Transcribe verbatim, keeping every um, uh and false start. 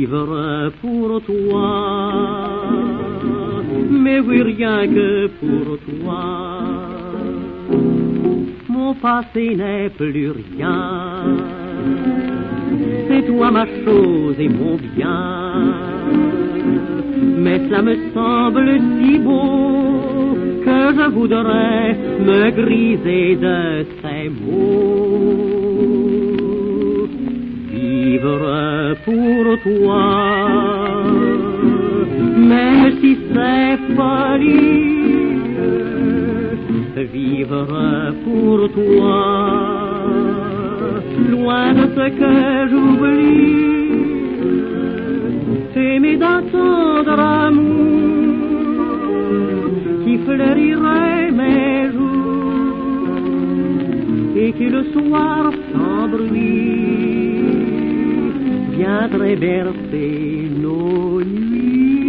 vivre pour toi, mais oui, rien que pour toi. Mon passé n'est plus rien, c'est toi ma chose et mon bien. Mais cela me semble si beau que je voudrais me griser de ces mots. Vivre pour toi, même si c'est folie. Vivre pour toi, loin de ce que j'oublie. Aimer d'un tendre amour qui fleurirait mes jours et qui le soir sans bruit viendrait bercer nos nuits.